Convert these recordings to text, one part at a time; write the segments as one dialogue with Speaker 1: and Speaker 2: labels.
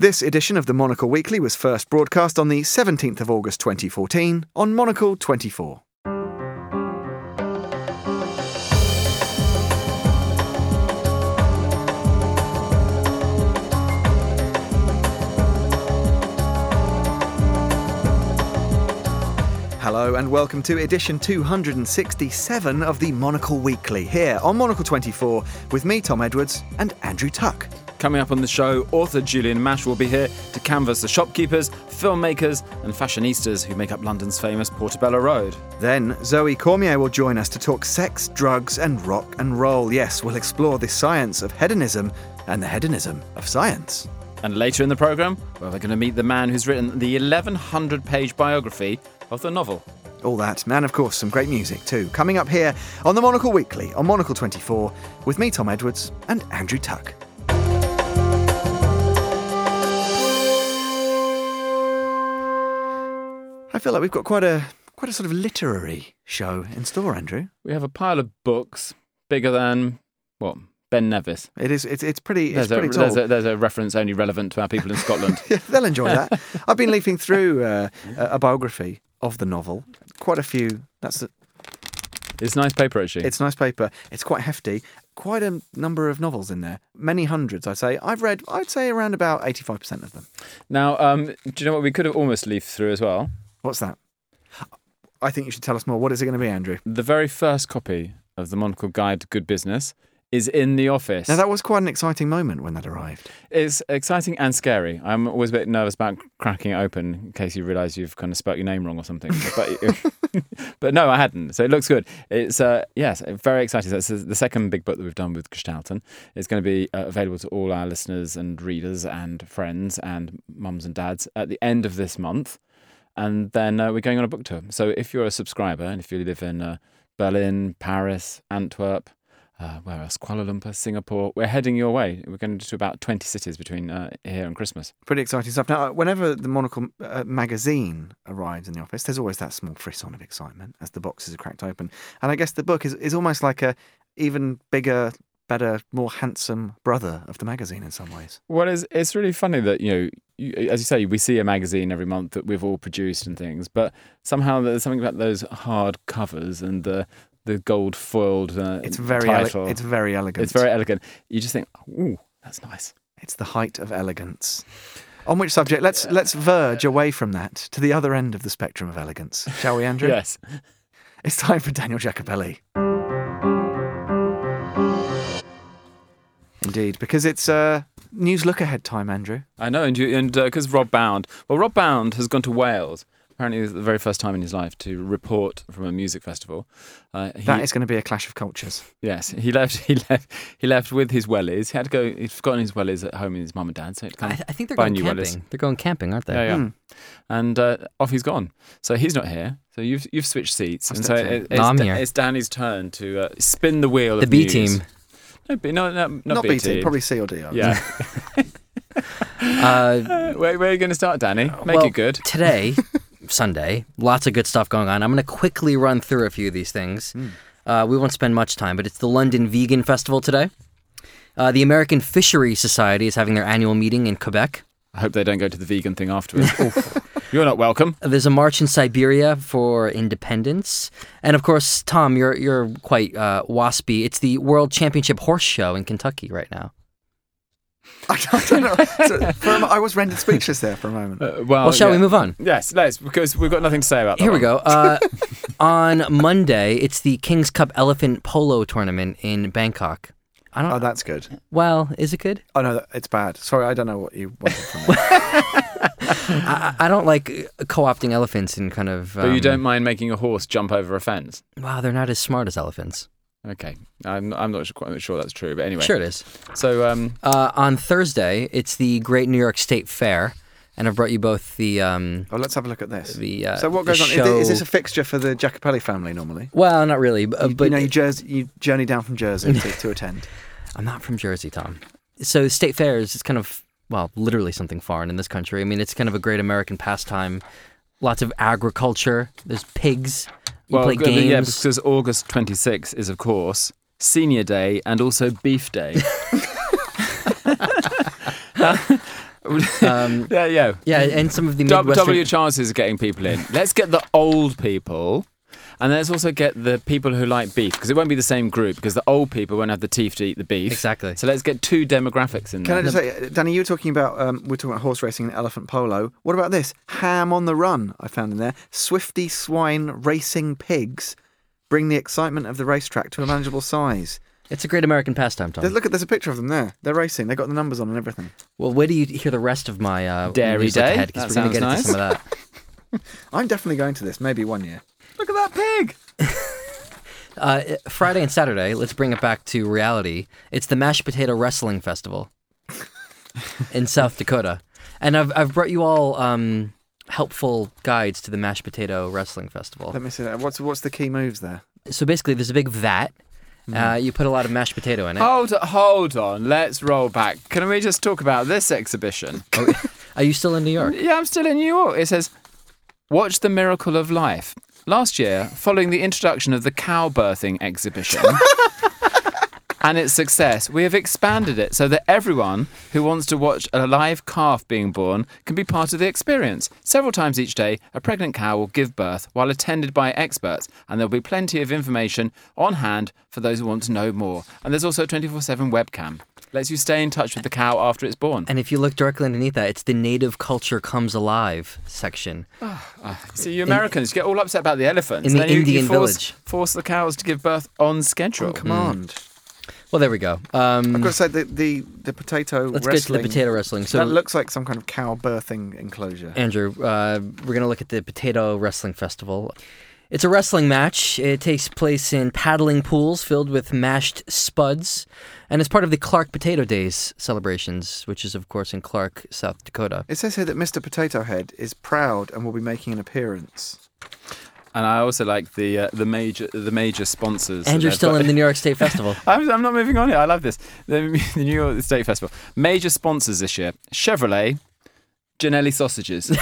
Speaker 1: This edition of the Monocle Weekly was first broadcast on the 17th of August 2014 on Monocle 24. Hello and welcome to edition 267 of the Monocle Weekly, here on Monocle 24 with me, Tom Edwards, and Andrew Tuck.
Speaker 2: Coming up on the show, author Julian Mash will be here to canvass the shopkeepers, filmmakers and fashionistas who make up London's famous Portobello Road.
Speaker 1: Then Zoe Cormier will join us to talk sex, drugs and rock and roll. Yes, we'll explore the science of hedonism and the hedonism of science.
Speaker 2: And later in the programme, we're going to meet the man who's written the 1,100-page biography of the novel.
Speaker 1: All that, and of course some great music too, coming up here on the Monocle Weekly on Monocle 24 with me, Tom Edwards, and Andrew Tuck. I feel like we've got quite a sort of literary show in store, Andrew.
Speaker 2: We have a pile of books bigger than, what, Ben Nevis.
Speaker 1: It's pretty tall.
Speaker 2: There's a reference only relevant to our people in Scotland.
Speaker 1: Yeah, they'll enjoy that. I've been leafing through a biography of the novel. Quite a few.
Speaker 2: It's nice paper, actually.
Speaker 1: It's nice paper. It's quite hefty. Quite a number of novels in there. Many hundreds, I'd say. I'd say around about 85% of them.
Speaker 2: Now, do you know what we could have almost leafed through as well?
Speaker 1: What's that? I think you should tell us more. What is it going to be, Andrew?
Speaker 2: The very first copy of the Monocle Guide to Good Business is in the office.
Speaker 1: Now, that was quite an exciting moment when that arrived.
Speaker 2: It's exciting and scary. I'm always a bit nervous about cracking it open in case you realise you've kind of spelt your name wrong or something. But no, I hadn't. So it looks good. It's, very exciting. It's the second big book that we've done with Gestalten. It's going to be available to all our listeners and readers and friends and mums and dads at the end of this month. And then we're going on a book tour. So if you're a subscriber and if you live in Berlin, Paris, Antwerp, where else? Kuala Lumpur, Singapore. We're heading your way. We're going to about 20 cities between here and Christmas.
Speaker 1: Pretty exciting stuff. Now, whenever the Monocle magazine arrives in the office, there's always that small frisson of excitement as the boxes are cracked open. And I guess the book is almost like a even bigger, better, more handsome brother of the magazine in some ways.
Speaker 2: Well, it's really funny that, as you say, we see a magazine every month that we've all produced and things, but somehow there's something about those hard covers and the gold foiled
Speaker 1: it's very
Speaker 2: title.
Speaker 1: It's very elegant.
Speaker 2: It's very elegant. You just think, ooh, that's nice.
Speaker 1: It's the height of elegance. On which subject, let's verge away from that to the other end of the spectrum of elegance, shall we, Andrew?
Speaker 2: Yes.
Speaker 1: It's time for Daniel Jacopelli. Indeed, because it's news look ahead time, Andrew.
Speaker 2: I know, and because Rob Bound has gone to Wales. Apparently, it was the very first time in his life to report from a music festival.
Speaker 1: That is going to be a clash of cultures.
Speaker 2: Yes, he left with his wellies. He'd forgotten his wellies at home with his mum and dad. So
Speaker 3: I think they're going camping.
Speaker 2: Wellies.
Speaker 3: They're going camping, aren't they?
Speaker 2: Yeah. And off he's gone. So he's not here. So you've switched seats, and so
Speaker 3: I'm here.
Speaker 2: It's Danny's turn to spin the wheel.
Speaker 3: The
Speaker 2: of
Speaker 3: B
Speaker 2: news.
Speaker 3: team.
Speaker 1: Not B team. Probably C or D.
Speaker 2: Yeah. Where are you going to start, Danny? Make it good.
Speaker 3: Today, Sunday, lots of good stuff going on. I'm going to quickly run through a few of these things. We won't spend much time, but it's the London Vegan Festival today. The American Fishery Society is having their annual meeting in Quebec.
Speaker 2: I hope they don't go to the vegan thing afterwards. You're not welcome.
Speaker 3: There's a march in Siberia for independence. And of course, Tom, you're quite waspy. It's the World Championship Horse Show in Kentucky right now.
Speaker 1: I don't know. I was rendered speechless there for a moment.
Speaker 3: Well, shall we move on?
Speaker 2: Yes, let's, because we've got nothing to say about that.
Speaker 3: Here we go. On Monday, it's the King's Cup Elephant Polo Tournament in Bangkok.
Speaker 1: Oh, that's good.
Speaker 3: Well, is it good?
Speaker 1: Oh, no, it's bad. Sorry, I don't know what you wanted from me.
Speaker 3: I don't like co-opting elephants and kind of...
Speaker 2: But you don't mind making a horse jump over a fence?
Speaker 3: Wow, they're not as smart as elephants.
Speaker 2: Okay. I'm not quite sure that's true, but anyway.
Speaker 3: Sure it is.
Speaker 2: So...
Speaker 3: on Thursday, it's the Great New York State Fair, and I've brought you both the...
Speaker 1: let's have a look at this.
Speaker 3: So
Speaker 1: what goes on? Is this a fixture for the Jacopelli family normally?
Speaker 3: Well, not really. But
Speaker 1: you journey down from Jersey to attend.
Speaker 3: I'm not from Jersey, Tom. So State Fair is kind of, literally something foreign in this country. I mean, it's kind of a great American pastime. Lots of agriculture. There's pigs. You play games.
Speaker 2: Yeah, because August 26th is, of course, Senior Day and also Beef Day. Yeah.
Speaker 3: And some of the
Speaker 2: Double
Speaker 3: Midwestern...
Speaker 2: your chances of getting people in. Let's get the old people. And let's also get the people who like beef, because it won't be the same group, because the old people won't have the teeth to eat the beef.
Speaker 3: Exactly.
Speaker 2: So let's get two demographics in there.
Speaker 1: Can I just say, Danny, you were talking about we're talking about horse racing and elephant polo. What about this? Ham on the run, I found in there. Swifty swine racing pigs bring the excitement of the racetrack to a manageable size.
Speaker 3: It's a great American pastime, Tom.
Speaker 1: Look, there's a picture of them there. They're racing. They've got the numbers on and everything.
Speaker 3: Well, wait till you hear the rest of my
Speaker 2: Dairy
Speaker 3: news look
Speaker 2: Day.
Speaker 3: ahead, because we're going to get into some of that.
Speaker 1: I'm definitely going to this, maybe one year.
Speaker 2: Look at that pig!
Speaker 3: Friday and Saturday, let's bring it back to reality. It's the Mashed Potato Wrestling Festival in South Dakota. And I've brought you all helpful guides to the Mashed Potato Wrestling Festival.
Speaker 1: Let me see that. What's the key moves there?
Speaker 3: So basically, there's a big vat. You put a lot of mashed potato in it.
Speaker 2: Hold on. Let's roll back. Can we just talk about this exhibition?
Speaker 3: Are you still in New York?
Speaker 2: Yeah, I'm still in New York. It says, "Watch the miracle of life." Last year, following the introduction of the cow birthing exhibition and its success, we have expanded it so that everyone who wants to watch a live calf being born can be part of the experience. Several times each day, a pregnant cow will give birth while attended by experts, and there'll be plenty of information on hand for those who want to know more. And there's also a 24/7 webcam. Lets you stay in touch with the cow after it's born.
Speaker 3: And if you look directly underneath that, it's the Native Culture Comes Alive section.
Speaker 2: See, you Americans get all upset about the elephants.
Speaker 3: In the
Speaker 2: and then
Speaker 3: Indian
Speaker 2: you
Speaker 3: village.
Speaker 2: Force the cows to give birth on schedule.
Speaker 1: On command.
Speaker 3: Well, there we go.
Speaker 1: I've got to say, the potato
Speaker 3: Let's
Speaker 1: wrestling...
Speaker 3: get to the potato wrestling. So
Speaker 1: that looks like some kind of cow birthing enclosure.
Speaker 3: Andrew, we're going to look at the Potato Wrestling Festival. It's a wrestling match. It takes place in paddling pools filled with mashed spuds, and it's part of the Clark Potato Days celebrations, which is, of course, in Clark, South Dakota.
Speaker 1: It says here that Mr. Potato Head is proud and will be making an appearance.
Speaker 2: And I also like the major sponsors.
Speaker 3: And you're still in the New York State Festival.
Speaker 2: I'm not moving on here. I love this. The New York State Festival. Major sponsors this year: Chevrolet, Ginelli Sausages.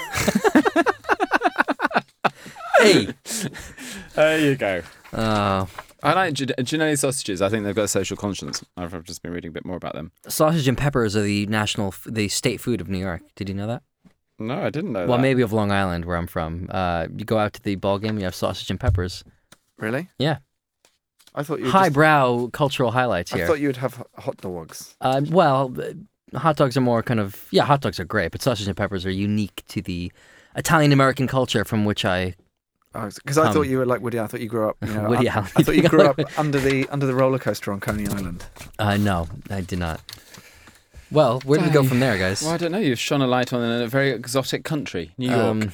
Speaker 3: Hey,
Speaker 2: there you go.
Speaker 3: uh,
Speaker 2: I like Ginelli Sausages. I think they've got a social conscience. I've just been reading a bit more about them.
Speaker 3: sausage and peppers are the state food of New York. Did you know that?
Speaker 2: No, I didn't know that.
Speaker 3: Well, maybe of Long Island, where I'm from. You go out to the ball game, you have sausage and peppers.
Speaker 1: Really?
Speaker 3: Yeah.
Speaker 1: I thought you
Speaker 3: Highbrow cultural highlights here.
Speaker 1: I thought you would have hot dogs.
Speaker 3: Hot dogs are more kind of... Yeah, hot dogs are great, but sausage and peppers are unique to the Italian-American culture from which I...
Speaker 1: Because I thought you were like Woody. I thought you grew up.
Speaker 3: Woody Allen.
Speaker 1: I thought you grew up under the roller coaster on Coney Island.
Speaker 3: No, I did not. Well, where do we go from there, guys?
Speaker 2: Well, I don't know. You've shone a light on a very exotic country, New York.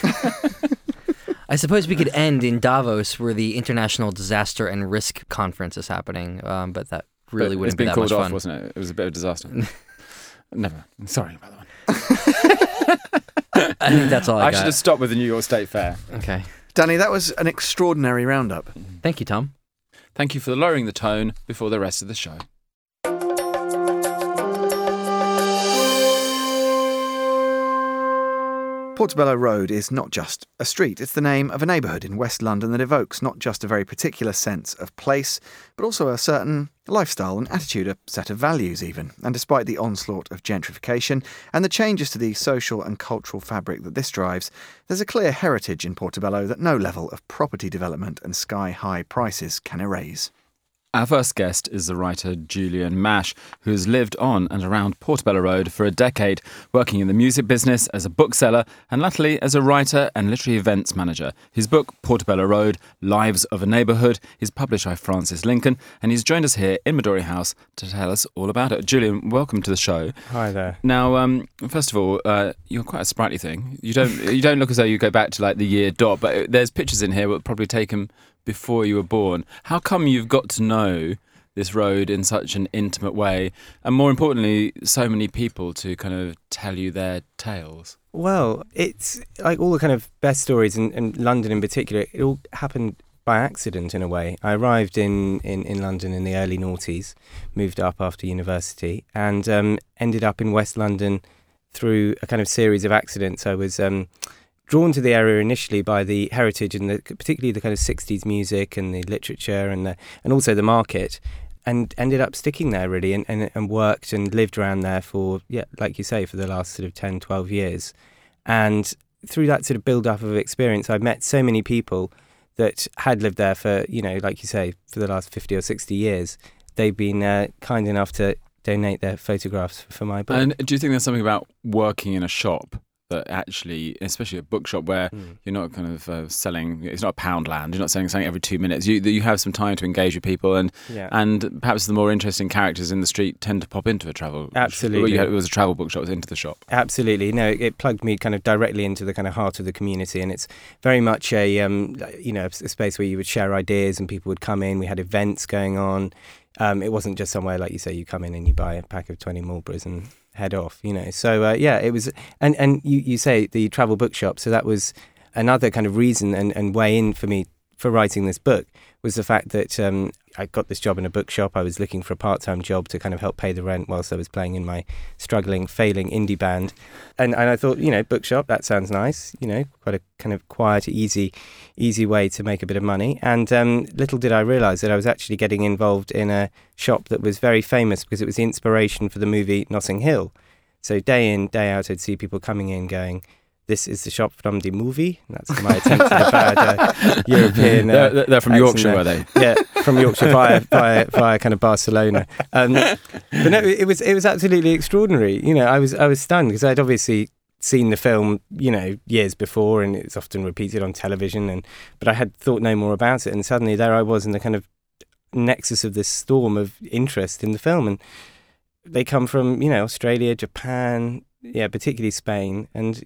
Speaker 3: I suppose we could end in Davos, where the International Disaster and Risk Conference is happening, but that really wouldn't be that much fun.
Speaker 2: It's been called off, wasn't it? It was a bit of a disaster. Never. Sorry about that one.
Speaker 3: I think that's all I got.
Speaker 2: I should have stopped with the New York State Fair.
Speaker 3: Okay.
Speaker 1: Danny, that was an extraordinary roundup.
Speaker 3: Thank you, Tom.
Speaker 2: Thank you for lowering the tone before the rest of the show.
Speaker 1: Portobello Road is not just a street, it's the name of a neighbourhood in West London that evokes not just a very particular sense of place, but also a certain lifestyle and attitude, a set of values even. And despite the onslaught of gentrification and the changes to the social and cultural fabric that this drives, there's a clear heritage in Portobello that no level of property development and sky-high prices can erase.
Speaker 2: Our first guest is the writer Julian Mash, who has lived on and around Portobello Road for a decade, working in the music business as a bookseller and latterly as a writer and literary events manager. His book, Portobello Road, Lives of a Neighbourhood, is published by Francis Lincoln, and he's joined us here in Midori House to tell us all about it. Julian, welcome to the show.
Speaker 4: Hi there.
Speaker 2: Now, first of all, you're quite a sprightly thing. You don't look as though you go back to like the year dot, but there's pictures in here that probably taken before you were born. How come you've got to know this road in such an intimate way, and more importantly, so many people to kind of tell you their tales?
Speaker 4: Well, it's like all the kind of best stories, and London in particular, it all happened by accident in a way. I arrived in London in the early noughties, moved up after university, and ended up in West London through a kind of series of accidents. I was drawn to the area initially by the heritage and particularly the kind of 60s music and the literature and also the market. and ended up sticking there really, and worked and lived around there for, like you say, for the last sort of 10, 12 years. And through that sort of build-up of experience, I've met so many people that had lived there for, like you say, for the last 50 or 60 years. They've been kind enough to donate their photographs for my book.
Speaker 2: And do you think there's something about working in a shop that actually, especially a bookshop where you're not kind of selling, it's not a pound land, you're not selling something every 2 minutes, you have some time to engage with people, and perhaps the more interesting characters in the street tend to pop into a travel
Speaker 4: Absolutely.
Speaker 2: It was a travel bookshop, it was into the shop.
Speaker 4: Absolutely. No, it plugged me kind of directly into the kind of heart of the community, and it's very much a space where you would share ideas and people would come in. We had events going on. It wasn't just somewhere, like you say, you come in and you buy a pack of 20 Marlboros and head off, So, it was, and you say the travel bookshop, so that was another kind of reason and way in for me for writing this book, was the fact that I got this job in a bookshop. I was looking for a part-time job to kind of help pay the rent whilst I was playing in my struggling, failing indie band. And I thought, bookshop, that sounds nice, quite a kind of quiet, easy way to make a bit of money. And little did I realise that I was actually getting involved in a shop that was very famous because it was the inspiration for the movie Notting Hill. So day in, day out, I'd see people coming in going, "This is the shop from the movie." And that's my attempt at a bad European.
Speaker 2: They're from Yorkshire, were they?
Speaker 4: Yeah, from Yorkshire via kind of Barcelona. But no, it was absolutely extraordinary. I was stunned because I'd obviously seen the film, years before, and it's often repeated on television. But I had thought no more about it, and suddenly there I was in the kind of nexus of this storm of interest in the film, and they come from Australia, Japan. Yeah, particularly Spain, and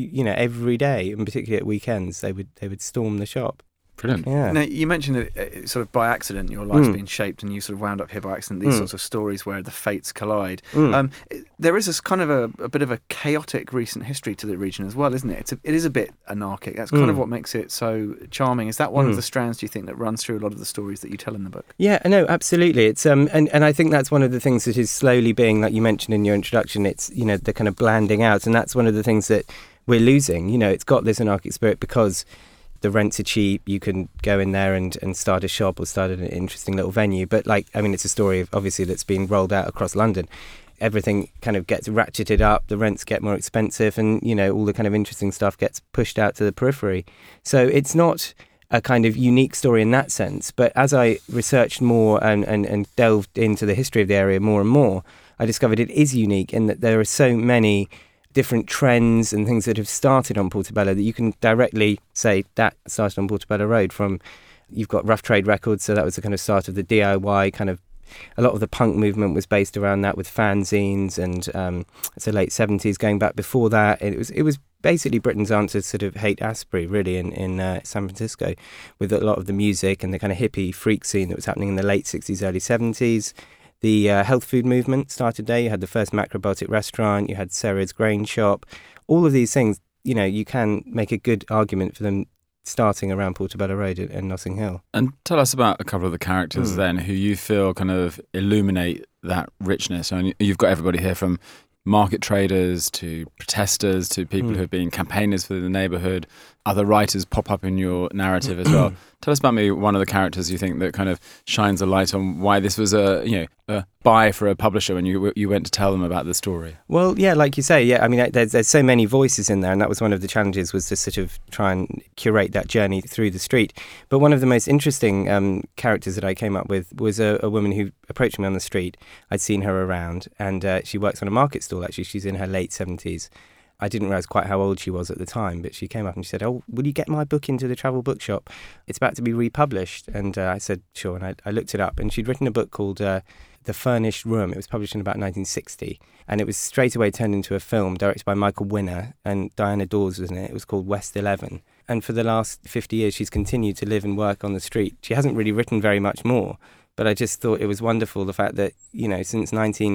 Speaker 4: every day, and particularly at weekends, they would storm the shop.
Speaker 2: Brilliant.
Speaker 4: Yeah.
Speaker 1: Now, you mentioned it sort of by accident, your life's been shaped, and you sort of wound up here by accident. These sorts of stories where the fates collide. There is this kind of a bit of a chaotic recent history to the region as well, isn't it? It is a bit anarchic. That's kind of what makes it so charming. Is that one of the strands, do you think, that runs through a lot of the stories that you tell in the book?
Speaker 4: Yeah, no, absolutely. It's and I think that's one of the things that is slowly being, like you mentioned in your introduction, it's the kind of blanding out, and that's one of the things that we're losing. It's got this anarchic spirit because the rents are cheap, you can go in there and start a shop or start an interesting little venue. But it's a story obviously that's been rolled out across London. Everything kind of gets ratcheted up, the rents get more expensive, and all the kind of interesting stuff gets pushed out to the periphery. So it's not a kind of unique story in that sense. But as I researched more and delved into the history of the area more and more, I discovered it is unique in that there are so many different trends and things that have started on Portobello that you can directly say that started on Portobello Road. You've got Rough Trade Records, so that was the kind of start of the DIY kind of. A lot of the punk movement was based around that with fanzines, and it's the late 70s. Going back before that, it was basically Britain's answer to sort of Haight-Ashbury, really, in San Francisco, with a lot of the music and the kind of hippie freak scene that was happening in the late 60s, early 70s. The health food movement started there. You had the first macrobiotic restaurant. You had Sarah's Grain Shop. All of these things, you can make a good argument for them starting around Portobello Road and Notting Hill.
Speaker 2: And tell us about a couple of the characters then who you feel kind of illuminate that richness. And you've got everybody here from market traders to protesters to people who have been campaigners for the neighbourhood. Other writers pop up in your narrative as well. Tell us about maybe one of the characters you think that kind of shines a light on why this was a buy for a publisher when you went to tell them about the story.
Speaker 4: Well, yeah, like you say, I mean, there's so many voices in there, and that was one of the challenges, was to sort of try and curate that journey through the street. But one of the most interesting characters that I came up with was a woman who approached me on the street. I'd seen her around, and she works on a market stall, actually. She's in her late 70s. I didn't realise quite how old she was at the time, but she came up and she said, "Oh, will you get my book into the travel bookshop? It's about to be republished." And I said, "Sure." And I looked it up, and she'd written a book called The Furnished Room. It was published in about 1960, and it was straight away turned into a film directed by Michael Winner, and Diana Dawes was in it. It was called West 11. And for the last 50 years, she's continued to live and work on the street. She hasn't really written very much more, but I just thought it was wonderful, the fact that, since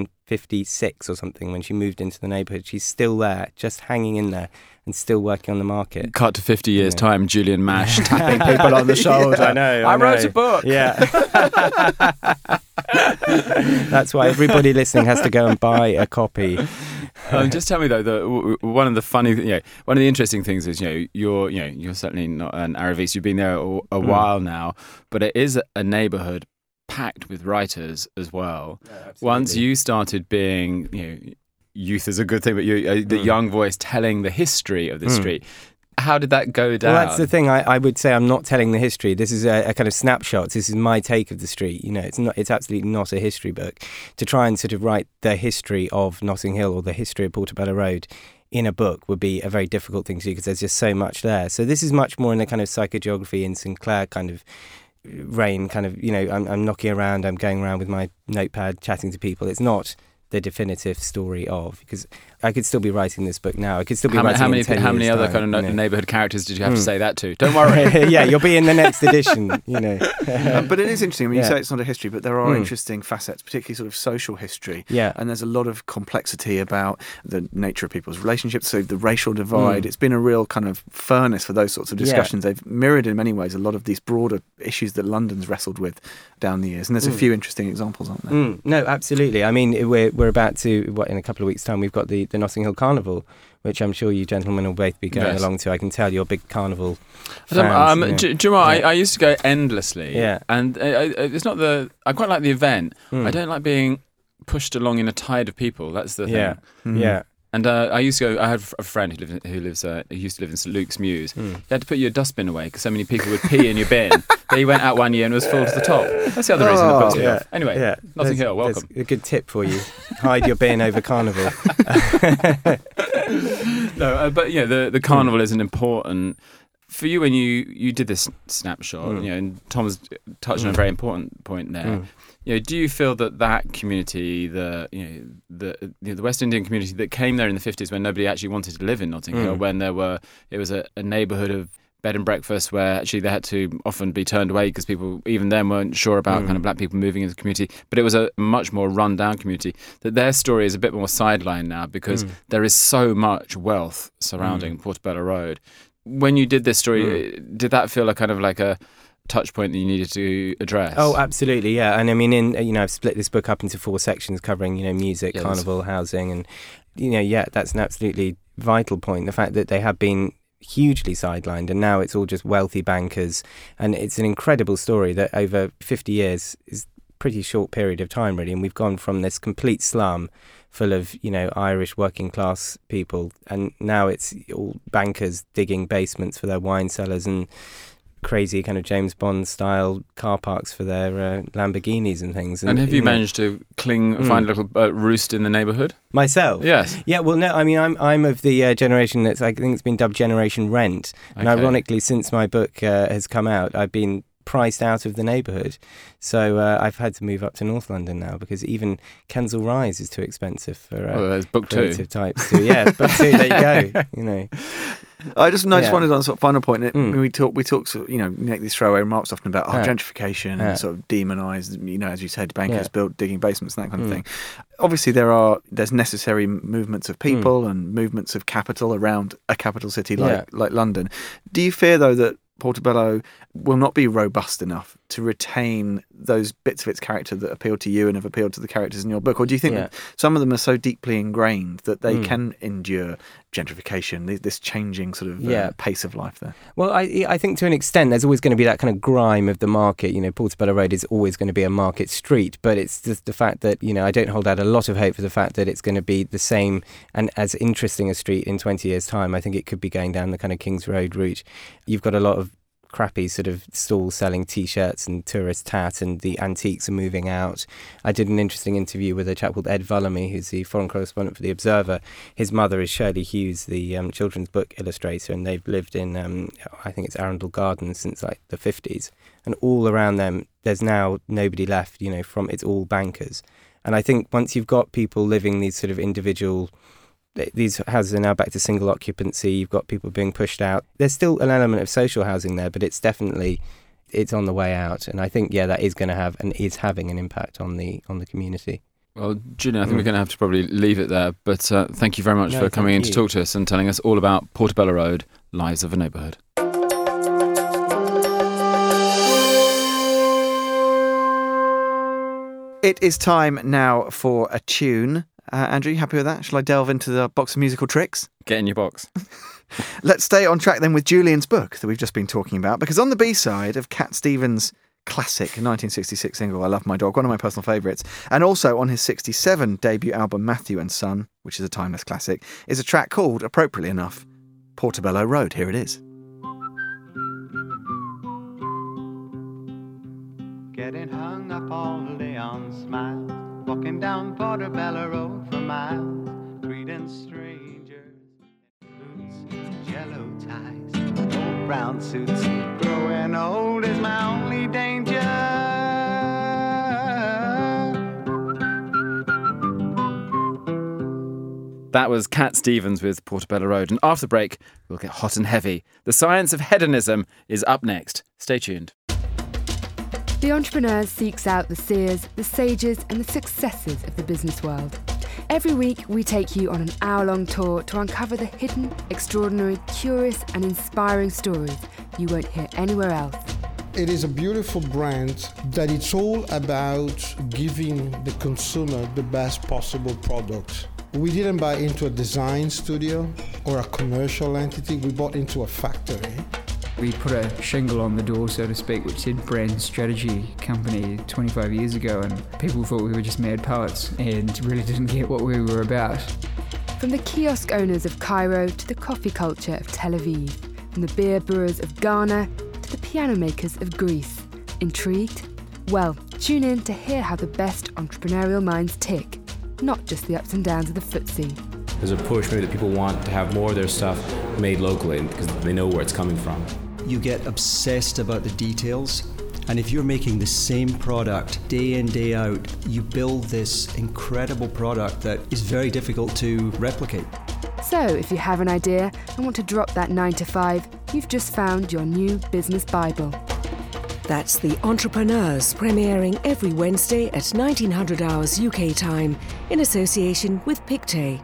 Speaker 4: 1956 or something, when she moved into the neighbourhood, she's still there, just hanging in there and still working on the market.
Speaker 2: Cut to 50 years' time, Julian Mash tapping people on the shoulder.
Speaker 4: I know.
Speaker 2: I wrote a book.
Speaker 4: Yeah. That's why everybody listening has to go and buy a copy.
Speaker 2: Just tell me though, one of the interesting things is, you're certainly not an Aravese. You've been there a while now, but it is a neighbourhood packed with writers as well. Once you started being, youth is a good thing, but the young voice telling the history of the street. How did that go down?
Speaker 4: Well, that's the thing. I would say I'm not telling the history. This is a kind of snapshot. This is my take of the street. It's absolutely not a history book. To try and sort of write the history of Notting Hill or the history of Portobello Road in a book would be a very difficult thing to do because there's just so much there. So this is much more in a kind of psychogeography in Sinclair kind of reign, kind of, I'm knocking around, I'm going around with my notepad, chatting to people. It's not the definitive story of, because I could still be writing this book now. I could still be writing it in 10
Speaker 2: how many
Speaker 4: years'
Speaker 2: other
Speaker 4: time,
Speaker 2: kind of neighbourhood characters did you have to say that to? Don't worry.
Speaker 4: Yeah, you'll be in the next edition,
Speaker 1: But it is interesting. I mean, you
Speaker 4: Yeah.
Speaker 1: say it's not a history, but there are interesting facets, particularly sort of social history.
Speaker 4: Yeah.
Speaker 1: And there's a lot of complexity about the nature of people's relationships, so the racial divide. It's been a real kind of furnace for those sorts of discussions. They've mirrored in many ways a lot of these broader issues that London's wrestled with down the years. And there's a few interesting examples, aren't there?
Speaker 4: No, absolutely. I mean, we're about to, in a couple of weeks' time, we've got the Notting Hill Carnival, which I'm sure you gentlemen will both be going along to. I can tell you're big carnival fans.
Speaker 2: Do you know what? I used to go endlessly.
Speaker 4: Yeah.
Speaker 2: And it's not I quite like the event. I don't like being pushed along in a tide of people. That's the thing.
Speaker 4: Yeah, yeah.
Speaker 2: And I used to go. I had a friend who used to live in St Luke's Mews. You had to put your dustbin away because so many people would pee in your bin. But he went out one year and was full to the top. That's the other reason I put it off. Anyway, Notting Hill, welcome.
Speaker 4: That's a good tip for you. Hide your bin over Carnival.
Speaker 2: No, but the Carnival is an important for you when you did this snapshot. And Tom's touched on a very important point there. Do you feel that community, the West Indian community that came there in the 50s when nobody actually wanted to live in Notting Hill, when it was a neighbourhood of bed and breakfast where actually they had to often be turned away because people even then weren't sure about kind of black people moving into the community, but it was a much more run down community, that their story is a bit more sidelined now because there is so much wealth surrounding Portobello Road. When you did this story, did that feel like a touch point that you needed to address?
Speaker 4: Oh, absolutely, yeah. And I mean, I've split this book up into 4 sections covering, music, carnival, housing, and that's an absolutely vital point. The fact that they have been hugely sidelined and now it's all just wealthy bankers, and it's an incredible story that over 50 years is a pretty short period of time, really, and we've gone from this complete slum full of Irish working class people, and now it's all bankers digging basements for their wine cellars and crazy kind of James Bond style car parks for their Lamborghinis and things.
Speaker 2: And have you managed to find a little roost in the neighbourhood?
Speaker 4: Myself?
Speaker 2: Yes.
Speaker 4: Yeah, well, no, I mean, I'm of the generation I think it's been dubbed Generation Rent. And ironically, since my book has come out, I've been priced out of the neighbourhood. So I've had to move up to North London now because even Kensal Rise is too expensive for
Speaker 2: there's book
Speaker 4: creative
Speaker 2: 2.
Speaker 4: types. So, yeah, book 2, there you go,
Speaker 1: I just wanted on sort of final point. We talk, sort of, make these throwaway remarks often about gentrification and sort of demonise, as you said, bankers built digging basements and that kind of thing. Obviously, there's necessary movements of people and movements of capital around a capital city like London. Do you fear though that Portobello will not be robust enough to retain those bits of its character that appeal to you and have appealed to the characters in your book? Or do you think that some of them are so deeply ingrained that they can endure gentrification, this changing sort of pace of life there?
Speaker 4: Well, I think to an extent there's always going to be that kind of grime of the market. Portobello Road is always going to be a market street, but it's just the fact that, I don't hold out a lot of hope for the fact that it's going to be the same and as interesting a street in 20 years' time. I think it could be going down the kind of Kings Road route. You've got a lot of crappy sort of stalls selling T-shirts and tourist tat, and the antiques are moving out. I did an interesting interview with a chap called Ed Vullamy, who's the foreign correspondent for The Observer. His mother is Shirley Hughes, the children's book illustrator, and they've lived in, I think it's Arundel Gardens since like the 50s. And all around them, there's now nobody left, from it's all bankers. And I think once you've got people living these sort of individual, these houses are now back to single occupancy, you've got people being pushed out. There's still an element of social housing there, but it's on the way out. And I think, that is going to have and is having an impact on the community.
Speaker 2: Well, Julian, I think we're going to have to probably leave it there. But thank you very much for coming in to talk to us and telling us all about Portobello Road, Lives of a Neighbourhood.
Speaker 1: It is time now for a tune. Andrew, you happy with that? Shall I delve into the box of musical tricks?
Speaker 2: Get in your box.
Speaker 1: Let's stay on track then with Julian's book that we've just been talking about, because on the B-side of Cat Stevens' classic 1966 single, I Love My Dog, one of my personal favourites. And also on his 67 debut album, Matthew and Son, which is a timeless classic, is a track called, appropriately enough, Portobello Road. Here it is.
Speaker 5: Getting hung up all day on smiles, walking down Portobello Road for miles, greeting strangers in boots, yellow ties, old brown suits. Growing old is my only danger.
Speaker 2: That was Cat Stevens with Portobello Road. And after the break, we'll get hot and heavy. The science of hedonism is up next. Stay tuned.
Speaker 6: The Entrepreneurs seeks out the seers, the sages, and the successes of the business world. Every week, we take you on an hour-long tour to uncover the hidden, extraordinary, curious, and inspiring stories you won't hear anywhere else.
Speaker 7: It is a beautiful brand that it's all about giving the consumer the best possible product. We didn't buy into a design studio or a commercial entity, we bought into a factory.
Speaker 8: We put a shingle on the door, so to speak, which said Brand Strategy Company 25 years ago, and people thought we were just mad poets and really didn't get what we were about.
Speaker 6: From the kiosk owners of Cairo to the coffee culture of Tel Aviv, from the beer brewers of Ghana to the piano makers of Greece. Intrigued? Well, tune in to hear how the best entrepreneurial minds tick, not just the ups and downs of the footsie.
Speaker 9: There's a push maybe that people want to have more of their stuff made locally because they know where it's coming from.
Speaker 10: You get obsessed about the details, and if you're making the same product day in, day out, you build this incredible product that is very difficult to replicate.
Speaker 6: So if you have an idea and want to drop that 9 to 5, you've just found your new business Bible.
Speaker 11: That's The Entrepreneurs, premiering every Wednesday at 1900 hours UK time in association with Pictet.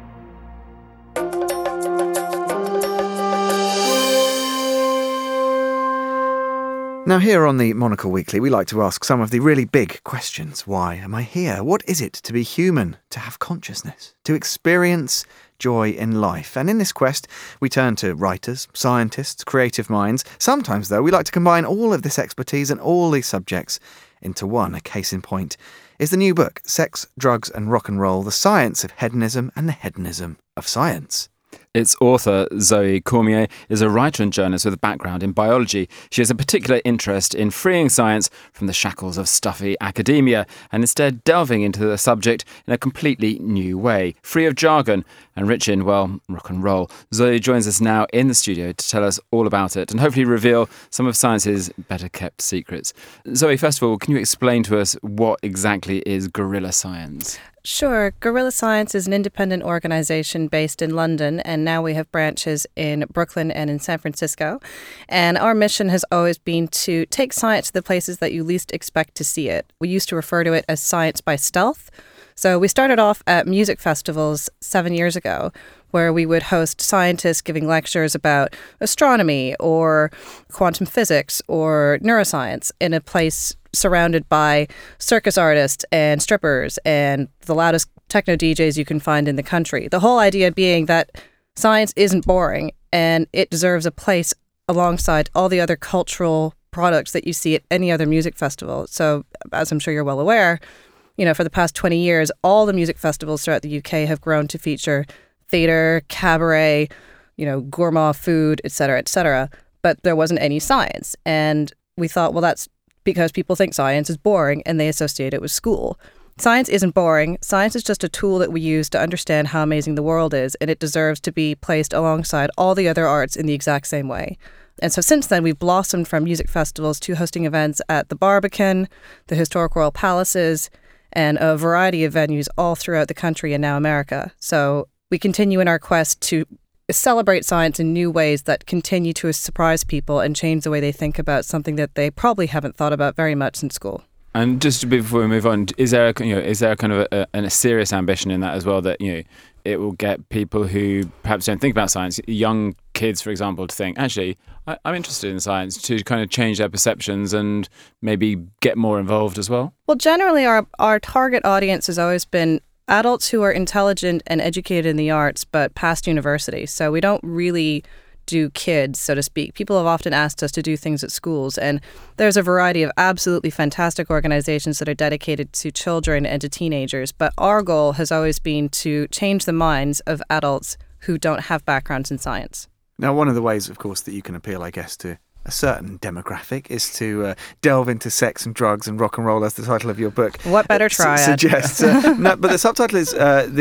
Speaker 1: Now here on the Monocle Weekly, we like to ask some of the really big questions. Why am I here? What is it to be human, to have consciousness, to experience joy in life? And in this quest, we turn to writers, scientists, creative minds. Sometimes, though, we like to combine all of this expertise and all these subjects into one. A case in point is the new book, Sex, Drugs and Rock and Roll, The Science of Hedonism and the Hedonism of Science.
Speaker 2: Its author, Zoe Cormier, is a writer and journalist with a background in biology. She has a particular interest in freeing science from the shackles of stuffy academia and instead delving into the subject in a completely new way, free of jargon and rich in, well, rock and roll. Zoe joins us now in the studio to tell us all about it and hopefully reveal some of science's better-kept secrets. Zoe, first of all, can you explain to us what exactly is guerrilla science?
Speaker 12: Sure. Guerrilla Science is an independent organization based in London, and now we have branches in Brooklyn and in San Francisco. And our mission has always been to take science to the places that you least expect to see it. We used to refer to it as science by stealth. So we started off at music festivals 7 years ago, where we would host scientists giving lectures about astronomy or quantum physics or neuroscience in a place surrounded by circus artists and strippers and the loudest techno DJs you can find in the country. The whole idea being that science isn't boring and it deserves a place alongside all the other cultural products that you see at any other music festival. So, as I'm sure you're well aware, for the past 20 years, all the music festivals throughout the UK have grown to feature theatre, cabaret, gourmet food, et cetera, but there wasn't any science. And we thought, well, that's because people think science is boring and they associate it with school. Science isn't boring. Science is just a tool that we use to understand how amazing the world is, and it deserves to be placed alongside all the other arts in the exact same way. And so since then, we've blossomed from music festivals to hosting events at the Barbican, the Historic Royal Palaces, and a variety of venues all throughout the country and now America. So we continue in our quest to celebrate science in new ways that continue to surprise people and change the way they think about something that they probably haven't thought about very much in school. And just before we move on, is there a kind of a serious ambition in that as well, that it will get people who perhaps don't think about science, young kids, for example, to think, actually, I'm interested in science, to kind of change their perceptions and maybe get more involved as well? Well, generally, our target audience has always been adults who are intelligent and educated in the arts, but past university. So we don't really do kids, so to speak. People have often asked us to do things at schools, and there's a variety of absolutely fantastic organizations that are dedicated to children and to teenagers. But our goal has always been to change the minds of adults who don't have backgrounds in science.
Speaker 1: Now, one of the ways, of course, that you can appeal, I guess, to a certain demographic is to delve into sex and drugs and rock and roll, as the title of your book
Speaker 12: What better triad?
Speaker 1: Suggests. No, but the subtitle is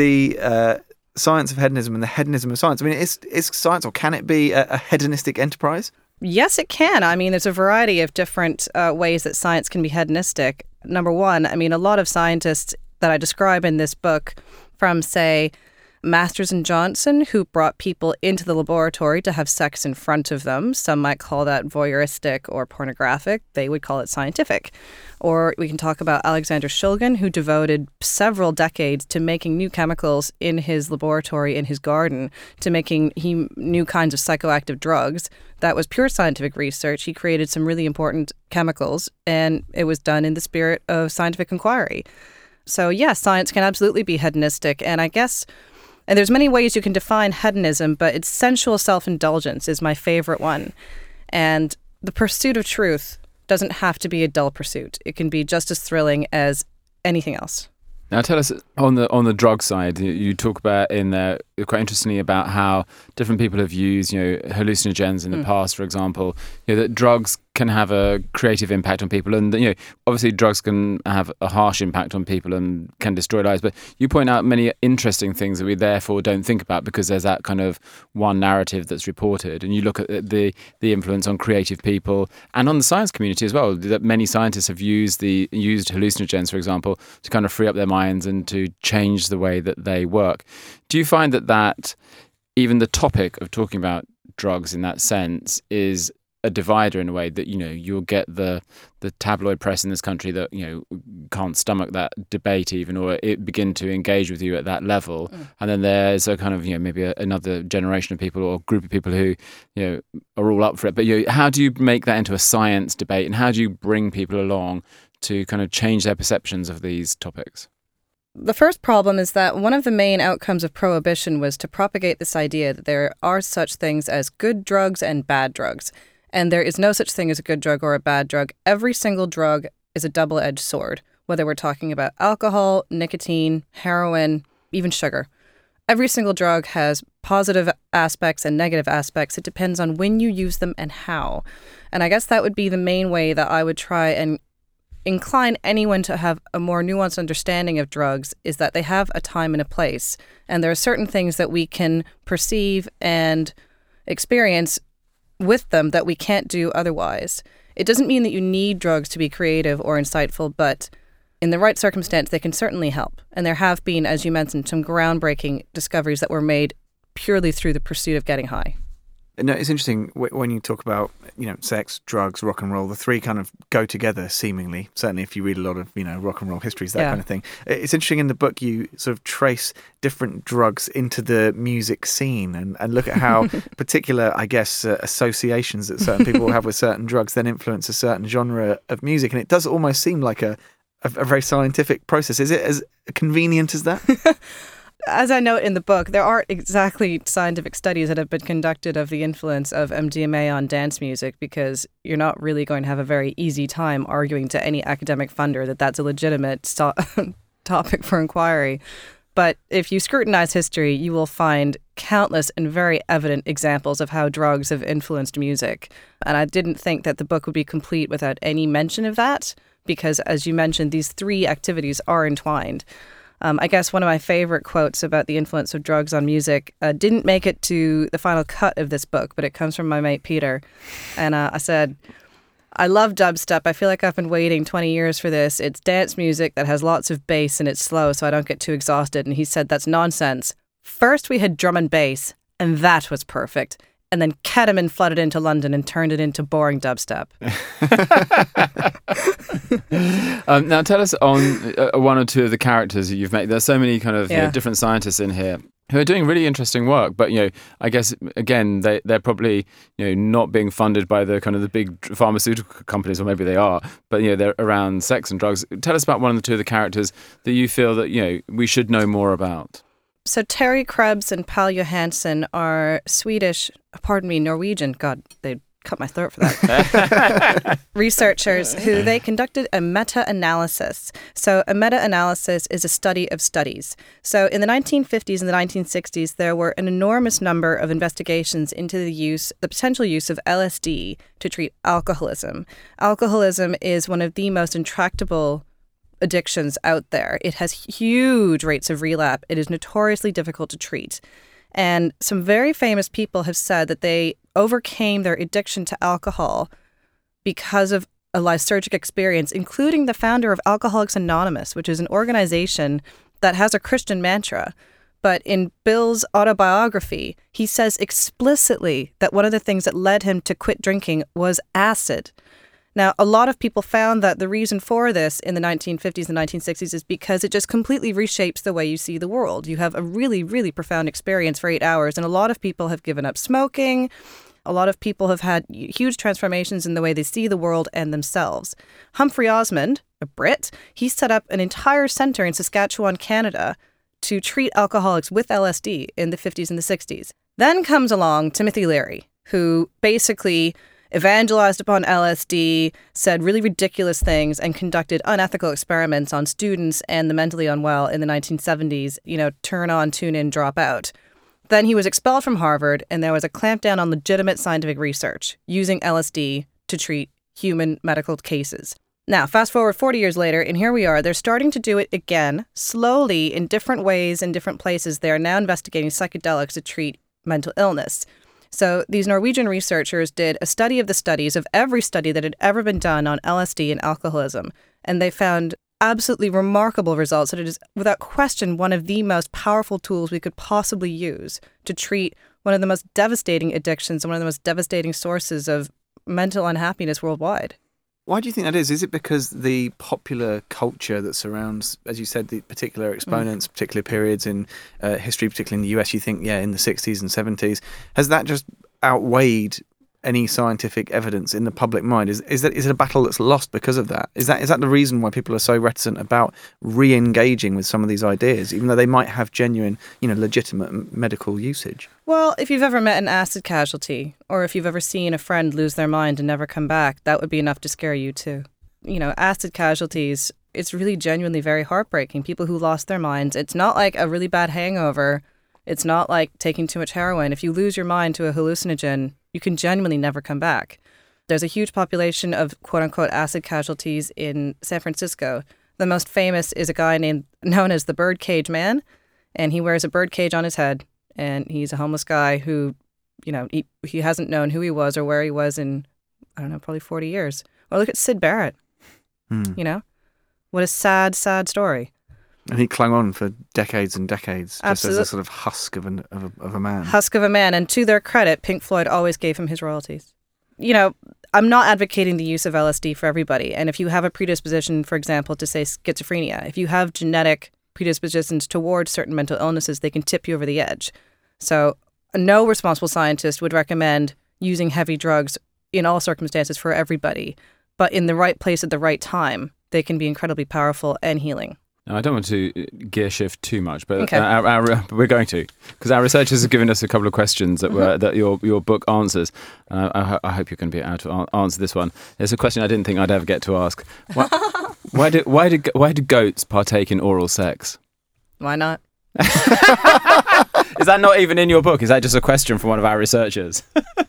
Speaker 1: the science of hedonism and the hedonism of science. I mean, is science, or can it be a hedonistic enterprise?
Speaker 12: Yes, it can. I mean, there's a variety of different ways that science can be hedonistic. Number one, I mean, a lot of scientists that I describe in this book, from, say, Masters and Johnson, who brought people into the laboratory to have sex in front of them. Some might call that voyeuristic or pornographic. They would call it scientific. Or we can talk about Alexander Shulgin, who devoted several decades to making new chemicals in his laboratory, in his garden, to making new kinds of psychoactive drugs. That was pure scientific research. He created some really important chemicals, and it was done in the spirit of scientific inquiry. So, yes, science can absolutely be hedonistic, and I guess... And there's many ways you can define hedonism, but it's sensual self-indulgence is my favorite one. And the pursuit of truth doesn't have to be a dull pursuit. It can be just as thrilling as anything else.
Speaker 2: Now, tell us on the drug side. You talk about in there quite interestingly about how different people have used, hallucinogens in the past, for example. That drugs can have a creative impact on people, and obviously drugs can have a harsh impact on people and can destroy lives. But you point out many interesting things that we therefore don't think about because there's that kind of one narrative that's reported. And you look at the influence on creative people and on the science community as well. That many scientists have used hallucinogens, for example, to kind of free up their minds and to change the way that they work. Do you find that even the topic of talking about drugs in that sense is a divider in a way that you'll get the tabloid press in this country that can't stomach that debate even, or it begin to engage with you at that level, and then there's a kind of maybe another generation of people or group of people who are all up for it. But how do you make that into a science debate, and how do you bring people along to kind of change their perceptions of these topics?
Speaker 12: The first problem is that one of the main outcomes of prohibition was to propagate this idea that there are such things as good drugs and bad drugs. And there is no such thing as a good drug or a bad drug. Every single drug is a double-edged sword, whether we're talking about alcohol, nicotine, heroin, even sugar. Every single drug has positive aspects and negative aspects. It depends on when you use them and how. And I guess that would be the main way that I would try and incline anyone to have a more nuanced understanding of drugs, is that they have a time and a place. And there are certain things that we can perceive and experience with them that we can't do otherwise. It doesn't mean that you need drugs to be creative or insightful, but in the right circumstance, they can certainly help. And there have been, as you mentioned, some groundbreaking discoveries that were made purely through the pursuit of getting high.
Speaker 1: No, it's interesting when you talk about, sex, drugs, rock and roll, the three kind of go together seemingly, certainly if you read a lot of, rock and roll histories, that kind of thing. It's interesting in the book you sort of trace different drugs into the music scene and look at how particular, I guess, associations that certain people will have with certain drugs then influence a certain genre of music. And it does almost seem like a very scientific process. Is it as convenient as that?
Speaker 12: As I note in the book, there aren't exactly scientific studies that have been conducted of the influence of MDMA on dance music, because you're not really going to have a very easy time arguing to any academic funder that that's a legitimate topic for inquiry. But if you scrutinize history, you will find countless and very evident examples of how drugs have influenced music. And I didn't think that the book would be complete without any mention of that, because, as you mentioned, these three activities are entwined. I guess one of my favorite quotes about the influence of drugs on music didn't make it to the final cut of this book, but it comes from my mate Peter. And I said, I love dubstep. I feel like I've been waiting 20 years for this. It's dance music that has lots of bass and it's slow, so I don't get too exhausted. And he said, that's nonsense. First we had drum and bass, and that was perfect. And then ketamine flooded into London and turned it into boring dubstep.
Speaker 2: Now tell us on one or two of the characters that you've made. There's so many kind of different scientists in here who are doing really interesting work, but I guess again they're probably not being funded by the kind of the big pharmaceutical companies, or maybe they are, but they're around sex and drugs. Tell us about one or two of the characters that you feel that we should know more about.
Speaker 12: So Terry Krebs and Pal Johansson are Norwegian. God, they'd cut my throat for that. Researchers who they conducted a meta-analysis. So a meta-analysis is a study of studies. So in the 1950s and the 1960s, there were an enormous number of investigations into the potential use of LSD to treat alcoholism. Alcoholism is one of the most intractable addictions out there. It has huge rates of relapse. It is notoriously difficult to treat. And some very famous people have said that they overcame their addiction to alcohol because of a lysergic experience, including the founder of Alcoholics Anonymous, which is an organization that has a Christian mantra. But in Bill's autobiography, he says explicitly that one of the things that led him to quit drinking was acid. Now, a lot of people found that the reason for this in the 1950s and 1960s is because it just completely reshapes the way you see the world. You have a really, really profound experience for 8 hours, and a lot of people have given up smoking. A lot of people have had huge transformations in the way they see the world and themselves. Humphrey Osmond, a Brit, he set up an entire center in Saskatchewan, Canada, to treat alcoholics with LSD in the 50s and the 60s. Then comes along Timothy Leary, who basically evangelized upon LSD, said really ridiculous things, and conducted unethical experiments on students and the mentally unwell in the 1970s, turn on, tune in, drop out. Then he was expelled from Harvard, and there was a clampdown on legitimate scientific research using LSD to treat human medical cases. Now, fast forward 40 years later, and here we are. They're starting to do it again, slowly, in different ways, in different places. They are now investigating psychedelics to treat mental illness. So these Norwegian researchers did a study of the studies of every study that had ever been done on LSD and alcoholism, and they found absolutely remarkable results that it is, without question, one of the most powerful tools we could possibly use to treat one of the most devastating addictions and one of the most devastating sources of mental unhappiness worldwide.
Speaker 1: Why do you think that is? Is it because the popular culture that surrounds, as you said, the particular exponents, particular periods in history, particularly in the US, you think, in the 60s and 70s, has that just outweighed any scientific evidence in the public mind? Is it a battle that's lost because of that? Is that the reason why people are so reticent about re-engaging with some of these ideas, even though they might have genuine, legitimate medical usage?
Speaker 12: Well, if you've ever met an acid casualty, or if you've ever seen a friend lose their mind and never come back, that would be enough to scare you too. Acid casualties, it's really genuinely very heartbreaking. People who lost their minds, it's not like a really bad hangover. It's not like taking too much heroin. If you lose your mind to a hallucinogen, you can genuinely never come back. There's a huge population of quote-unquote acid casualties in San Francisco. The most famous is a guy known as the Birdcage Man, and he wears a birdcage on his head, and he's a homeless guy who, he hasn't known who he was or where he was in, probably 40 years. Or look at Syd Barrett. What a sad, sad story.
Speaker 1: And he clung on for decades and decades,
Speaker 12: Absolutely.
Speaker 1: Just as a sort of husk of a man.
Speaker 12: Husk of a man. And to their credit, Pink Floyd always gave him his royalties. I'm not advocating the use of LSD for everybody. And if you have a predisposition, for example, to say schizophrenia, if you have genetic predispositions towards certain mental illnesses, they can tip you over the edge. So no responsible scientist would recommend using heavy drugs in all circumstances for everybody. But in the right place at the right time, they can be incredibly powerful and healing.
Speaker 2: Now, I don't want to gear shift too much, but
Speaker 12: okay.
Speaker 2: We're going to, because our researchers have given us a couple of questions that your book answers. I hope you're going to be able to answer this one. It's a question I didn't think I'd ever get to ask. Why do goats partake in oral sex?
Speaker 12: Why not?
Speaker 2: Is that not even in your book? Is that just a question from one of our researchers?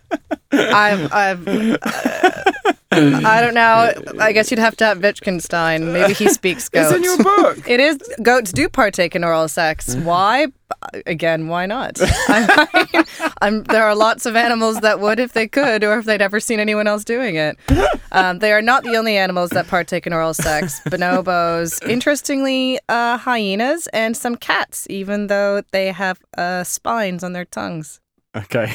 Speaker 12: I don't know. I guess you'd have to have Wittgenstein. Maybe he speaks goats.
Speaker 2: It's in your book.
Speaker 12: It is. Goats do partake in oral sex. Why? Again, why not? There are lots of animals that would if they could, or if they'd ever seen anyone else doing it. They are not the only animals that partake in oral sex. Bonobos, interestingly, hyenas, and some cats, even though they have spines on their tongues.
Speaker 2: Okay.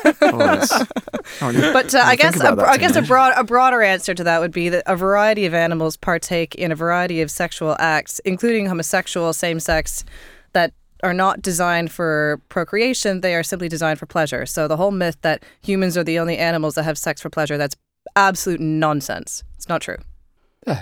Speaker 12: But I guess a broader answer to that would be that a variety of animals partake in a variety of sexual acts, including homosexual, same-sex, that are not designed for procreation. They are simply designed for pleasure. So the whole myth that humans are the only animals that have sex for pleasure, that's absolute nonsense. It's not true.
Speaker 2: Yeah.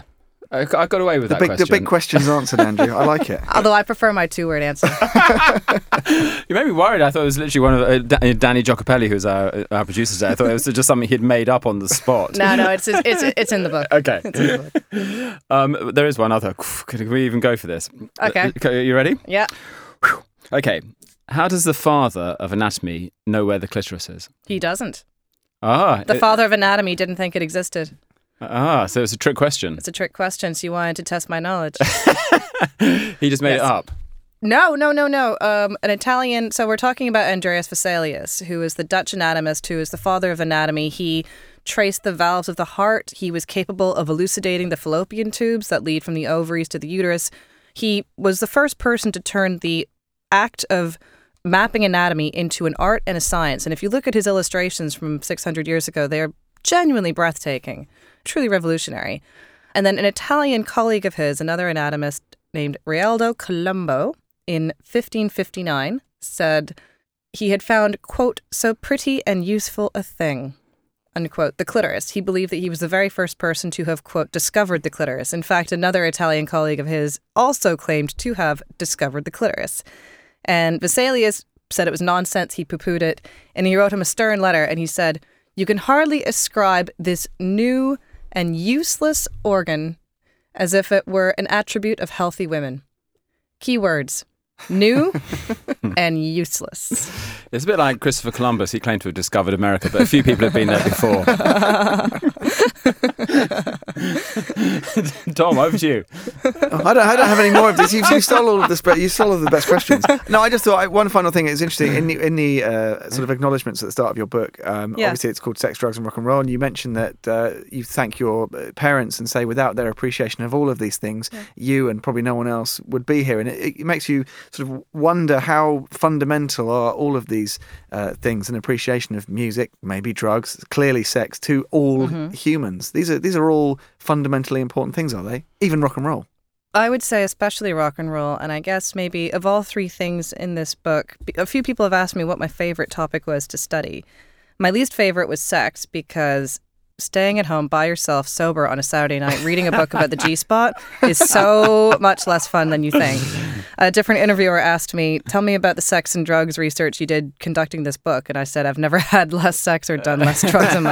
Speaker 2: I got away with that question.
Speaker 1: The big question's answered, Andrew. I like it.
Speaker 12: Although I prefer my 2-word answer.
Speaker 2: You made me worried. I thought it was literally one of Danny Giacopelli, who's our producer today. I thought it was just something he'd made up on the spot.
Speaker 12: No, it's in the book.
Speaker 2: Okay.
Speaker 12: It's in the book.
Speaker 2: There is one other. Can we even go for this?
Speaker 12: Okay.
Speaker 2: You ready?
Speaker 12: Yeah.
Speaker 2: Okay. How does the father of anatomy know where the clitoris is?
Speaker 12: He doesn't.
Speaker 2: Ah.
Speaker 12: The father of anatomy didn't think it existed.
Speaker 2: So it's a trick question.
Speaker 12: It's a trick question, so you wanted to test my knowledge.
Speaker 2: He just made it up.
Speaker 12: No. An Italian. So we're talking about Andreas Vesalius, who is the Dutch anatomist, who is the father of anatomy. He traced the valves of the heart. He was capable of elucidating the fallopian tubes that lead from the ovaries to the uterus. He was the first person to turn the act of mapping anatomy into an art and a science. And if you look at his illustrations from 600 years ago, they are genuinely breathtaking, truly revolutionary. And then an Italian colleague of his, another anatomist named Realdo Colombo, in 1559 said he had found, quote, so pretty and useful a thing, unquote, the clitoris. He believed that he was the very first person to have, quote, discovered the clitoris. In fact, another Italian colleague of his also claimed to have discovered the clitoris. And Vesalius said it was nonsense, he poo-pooed it, and he wrote him a stern letter, and he said, you can hardly ascribe this new and useless organ as if it were an attribute of healthy women. Keywords, new and useless.
Speaker 2: It's a bit like Christopher Columbus. He claimed to have discovered America, but a few people have been there before. Tom, over to you.
Speaker 1: I don't have any more of this. You stole all of this. You stole all of the best questions. No, I just thought one final thing. It's interesting in the sort of acknowledgements at the start of your book. Obviously, it's called Sex, Drugs, and Rock and Roll, and you mentioned that you thank your parents and say without their appreciation of all of these things, you and probably no one else would be here. And it makes you sort of wonder how fundamental are all of these things, and appreciation of music, maybe drugs, clearly sex, to all humans. These are all fundamentally important things, are they? Even rock and roll.
Speaker 12: I would say especially rock and roll, and I guess maybe of all three things in this book, a few people have asked me what my favorite topic was to study. My least favorite was sex, because staying at home by yourself, sober on a Saturday night, reading a book about the G-spot is so much less fun than you think. A different interviewer asked me, tell me about the sex and drugs research you did conducting this book. And I said, I've never had less sex or done less drugs in my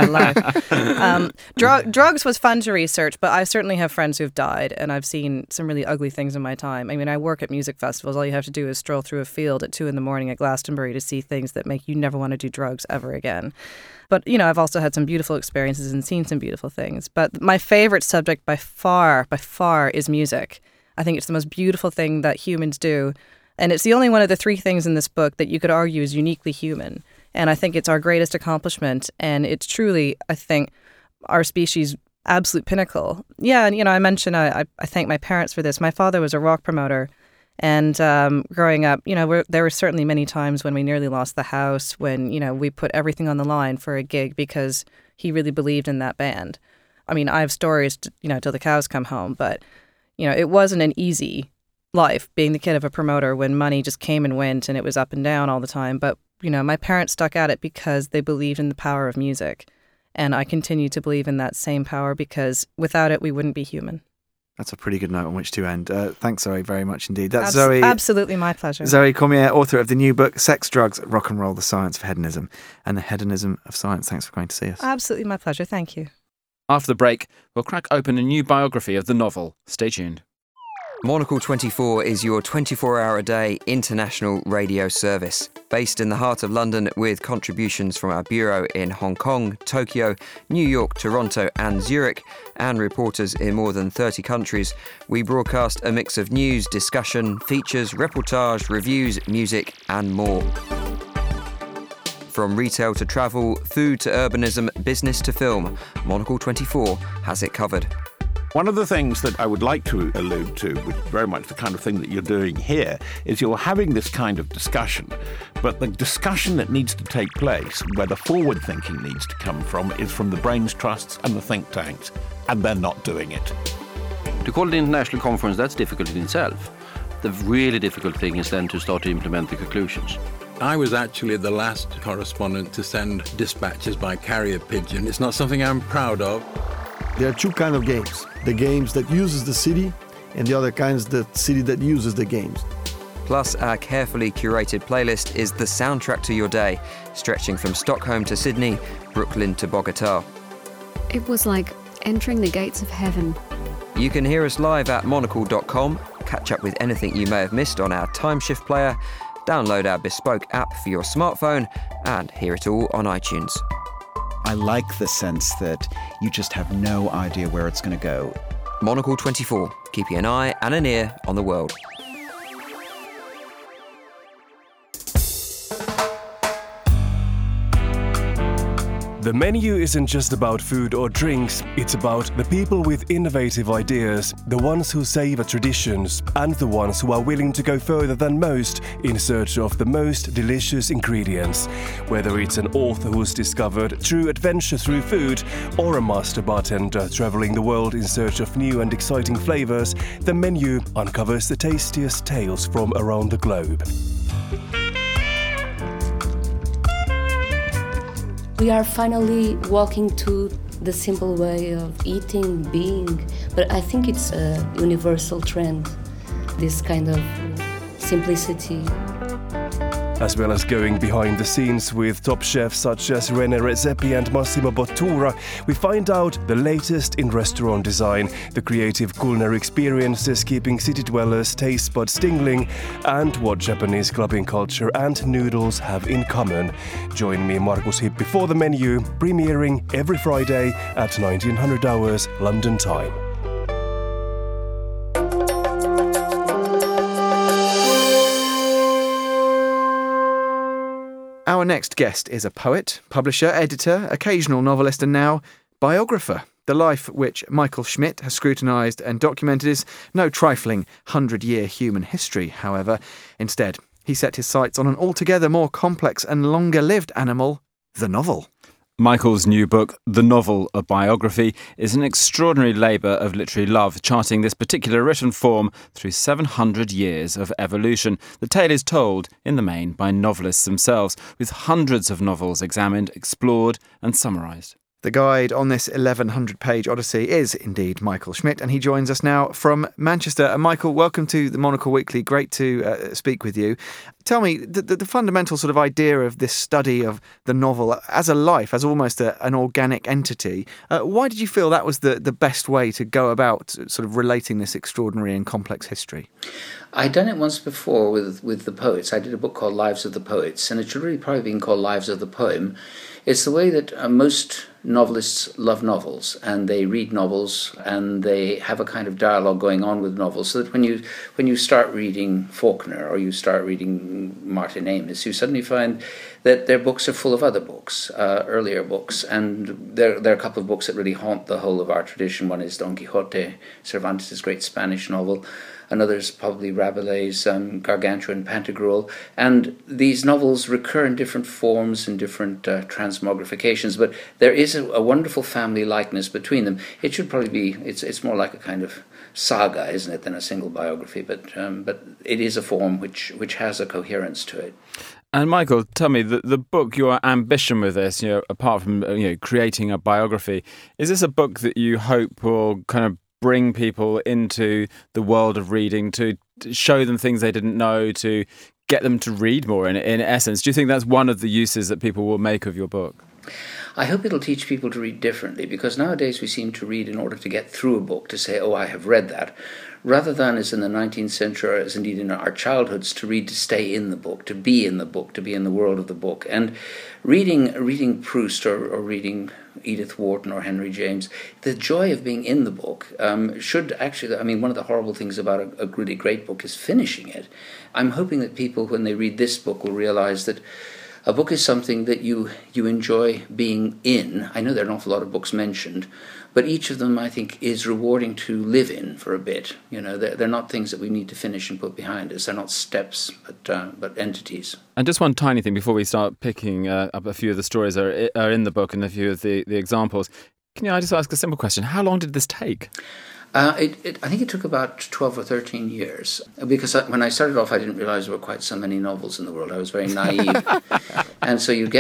Speaker 12: life. Drugs was fun to research, but I certainly have friends who've died, and I've seen some really ugly things in my time. I mean, I work at music festivals. All you have to do is stroll through a field at 2 a.m. at Glastonbury to see things that make you never want to do drugs ever again. But, you know, I've also had some beautiful experiences and seen some beautiful things. But my favorite subject by far, is music. I think it's the most beautiful thing that humans do. And it's the only one of the 3 things in this book that you could argue is uniquely human. And I think it's our greatest accomplishment. And it's truly, I think, our species' absolute pinnacle. Yeah, and, you know, I mentioned I thank my parents for this. My father was a rock promoter. And growing up, you know, there were certainly many times when we nearly lost the house, when, you know, we put everything on the line for a gig because he really believed in that band. I mean, I have stories, till the cows come home, but, you know, it wasn't an easy life being the kid of a promoter when money just came and went and it was up and down all the time. But, you know, my parents stuck at it because they believed in the power of music. And I continue to believe in that same power, because without it, we wouldn't be human.
Speaker 1: That's a pretty good note on which to end. Thanks, Zoe, very much indeed. That's Zoe.
Speaker 12: Absolutely my pleasure.
Speaker 1: Zoe Cormier, author of the new book, Sex, Drugs, Rock and Roll, The Science of Hedonism and the Hedonism of Science. Thanks for going to see us.
Speaker 12: Absolutely my pleasure. Thank you.
Speaker 2: After the break, we'll crack open a new biography of the novel. Stay tuned.
Speaker 13: Monocle 24 is your 24-hour-a-day international radio service, based in the heart of London with contributions from our bureau in Hong Kong, Tokyo, New York, Toronto and Zurich, and reporters in more than 30 countries. We broadcast a mix of news, discussion, features, reportage, reviews, music and more. From retail to travel, food to urbanism, business to film, Monocle 24 has it covered.
Speaker 14: One of the things that I would like to allude to, which is very much the kind of thing that you're doing here, is you're having this kind of discussion, but the discussion that needs to take place, where the forward thinking needs to come from, is from the brains trusts and the think tanks, and they're not doing it.
Speaker 15: To call it an international conference, that's difficult in itself. The really difficult thing is then to start to implement the conclusions.
Speaker 16: I was actually the last correspondent to send dispatches by carrier pigeon. It's not something I'm proud of.
Speaker 17: There are two kinds of games. The games that uses the city and the other kinds the city that uses the games.
Speaker 13: Plus, our carefully curated playlist is the soundtrack to your day, stretching from Stockholm to Sydney, Brooklyn to Bogota.
Speaker 18: It was like entering the gates of heaven.
Speaker 13: You can hear us live at monocle.com, catch up with anything you may have missed on our Timeshift player, download our bespoke app for your smartphone, and hear it all on iTunes.
Speaker 19: I like the sense that you just have no idea where it's going to go.
Speaker 13: Monocle 24, keeping an eye and an ear on the world.
Speaker 20: The menu isn't just about food or drinks, it's about the people with innovative ideas, the ones who savor traditions, and the ones who are willing to go further than most in search of the most delicious ingredients. Whether it's an author who's discovered true adventure through food, or a master bartender traveling the world in search of new and exciting flavors, the menu uncovers the tastiest tales from around the globe.
Speaker 21: We are finally walking to the simple way of eating, being, but I think it's a universal trend, this kind of simplicity.
Speaker 20: As well as going behind the scenes with top chefs such as René Redzepi and Massimo Bottura, we find out the latest in restaurant design, the creative culinary experiences keeping city dwellers' taste buds tingling, and what Japanese clubbing culture and noodles have in common. Join me, Markus Hippi, for the menu, premiering every Friday at 1900 hours London time.
Speaker 1: Our next guest is a poet, publisher, editor, occasional novelist and now biographer. The life which Michael Schmidt has scrutinised and documented is no trifling 100-year human history, however. Instead, he set his sights on an altogether more complex and longer-lived animal, the novel.
Speaker 2: Michael's new book, The Novel, A Biography, is an extraordinary labour of literary love, charting this particular written form through 700 years of evolution. The tale is told, in the main, by novelists themselves, with hundreds of novels examined, explored and summarised.
Speaker 1: The guide on this 1,100-page odyssey is indeed Michael Schmidt, and he joins us now from Manchester. And Michael, welcome to the Monocle Weekly. Great to speak with you. Tell me, the fundamental sort of idea of this study of the novel as a life, as almost an organic entity, why did you feel that was the best way to go about sort of relating this extraordinary and complex history?
Speaker 22: I'd done it once before with the poets. I did a book called Lives of the Poets, and it should really probably been called Lives of the Poem. It's the way that most novelists love novels, and they read novels, and they have a kind of dialogue going on with novels, so that when you start reading Faulkner or you start reading Martin Amis, you suddenly find that their books are full of other books, earlier books, and there are a couple of books that really haunt the whole of our tradition. One is Don Quixote, Cervantes' great Spanish novel. Another's probably Rabelais' Gargantua and Pantagruel. And these novels recur in different forms and different transmogrifications, but there is a wonderful family likeness between them. It should probably be, it's more like a kind of saga, isn't it, than a single biography, but it is a form which has a coherence to it.
Speaker 2: And Michael, tell me, the book, your ambition with this, apart from creating a biography, is this a book that you hope will kind of bring people into the world of reading, to show them things they didn't know, to get them to read more in essence? Do you think that's one of the uses that people will make of your book?
Speaker 22: I hope it'll teach people to read differently, because nowadays we seem to read in order to get through a book, to say, oh, I have read that, rather than as in the 19th century, or as indeed in our childhoods, to read to stay in the book, to be in the book, to be in the world of the book. And reading Proust or reading Edith Wharton or Henry James, the joy of being in the book should actually, one of the horrible things about a really great book is finishing it. I'm hoping that people, when they read this book, will realize that a book is something that you enjoy being in. I know there are an awful lot of books mentioned, but each of them, I think, is rewarding to live in for a bit. They're not things that we need to finish and put behind us. They're not steps, but entities.
Speaker 2: And just one tiny thing before we start picking up a few of the stories that are in the book and a few of the examples. Can I just ask a simple question? How long did this take?
Speaker 22: I think it took about 12 or 13 years, because when I started off, I didn't realize there were quite so many novels in the world. I was very naive. And so you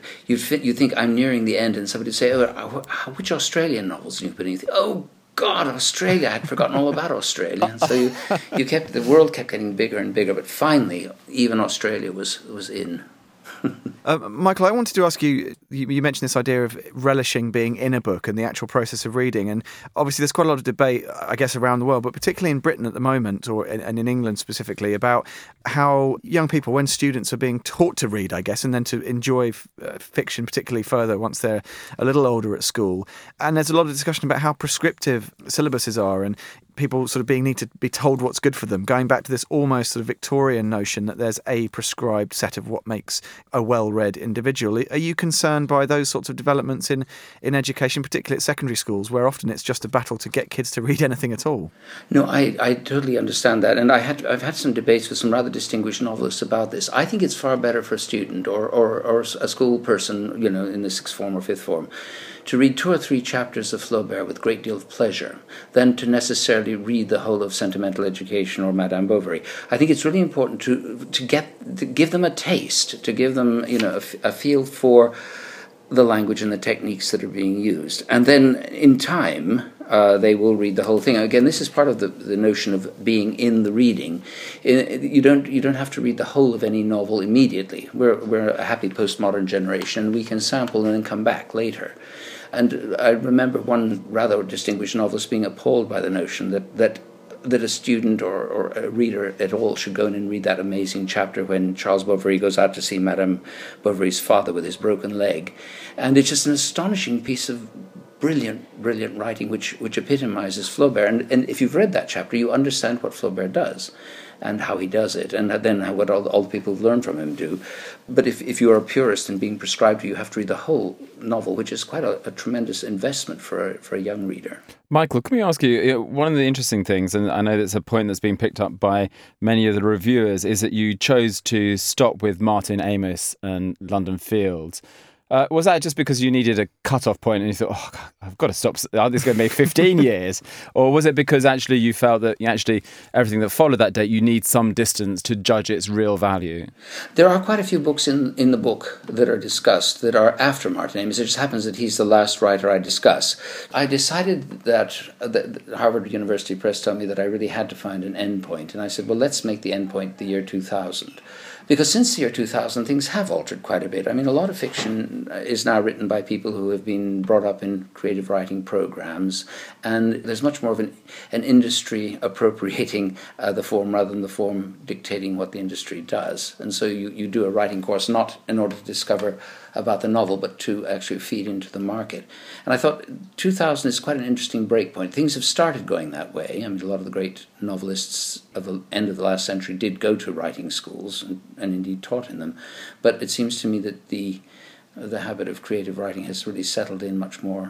Speaker 22: think I'm nearing the end, and somebody would say, which Australian novels do you put in? You think, oh, God, Australia! I had forgotten all about Australia. And so the world kept getting bigger and bigger, but finally, even Australia was in.
Speaker 1: Michael, I wanted to ask you, you mentioned this idea of relishing being in a book and the actual process of reading. And obviously there's quite a lot of debate, I guess, around the world, but particularly in Britain at the moment, and in England specifically, about how young people, when students are being taught to read, I guess, and then to enjoy fiction particularly further once they're a little older at school. And there's a lot of discussion about how prescriptive syllabuses are, and people sort of need to be told what's good for them, going back to this almost sort of Victorian notion that there's a prescribed set of what makes a well-read individual. Are you concerned by those sorts of developments in education, particularly at secondary schools, where often it's just a battle to get kids to read anything at all?
Speaker 22: No, I totally understand that, and I've had some debates with some rather distinguished novelists about this. I think it's far better for a student or a school person, in the sixth form or fifth form, to read 2 or 3 chapters of Flaubert with a great deal of pleasure than to necessarily read the whole of Sentimental Education or Madame Bovary. I think it's really important to give them a taste, to give them a feel for the language and the techniques that are being used. And then in time, they will read the whole thing. Again, this is part of the notion of being in the reading. You don't have to read the whole of any novel immediately. We're a happy postmodern generation. We can sample and then come back later. And I remember one rather distinguished novelist being appalled by the notion that a student or a reader at all should go in and read that amazing chapter when Charles Bovary goes out to see Madame Bovary's father with his broken leg. And it's just an astonishing piece of brilliant writing which epitomizes Flaubert. And if you've read that chapter, you understand what Flaubert does and how he does it, and then what all the people who've learned from him do. But if you're a purist and being prescribed to, you have to read the whole novel, which is quite a tremendous investment for a young reader.
Speaker 2: Michael, can we ask you, one of the interesting things, and I know that's a point that's been picked up by many of the reviewers, is that you chose to stop with Martin Amis and London Fields. Was that just because you needed a cut-off point and you thought, oh, God, I've got to stop, this is going to be 15 years? Or was it because actually you felt that everything that followed that date, you need some distance to judge its real value?
Speaker 22: There are quite a few books in the book that are discussed that are after Martin Amis. It just happens that he's the last writer I discuss. I decided that the Harvard University Press told me that I really had to find an end point. And I said, well, let's make the end point the year 2000. Because since the year 2000, things have altered quite a bit. I mean, a lot of fiction is now written by people who have been brought up in creative writing programs, and there's much more of an industry appropriating the form rather than the form dictating what the industry does. And so you do a writing course not in order to discover about the novel, but to actually feed into the market. And I thought 2000 is quite an interesting breakpoint. Things have started going that way. I mean, a lot of the great novelists of the end of the last century did go to writing schools and indeed taught in them. But it seems to me that the habit of creative writing has really settled in much more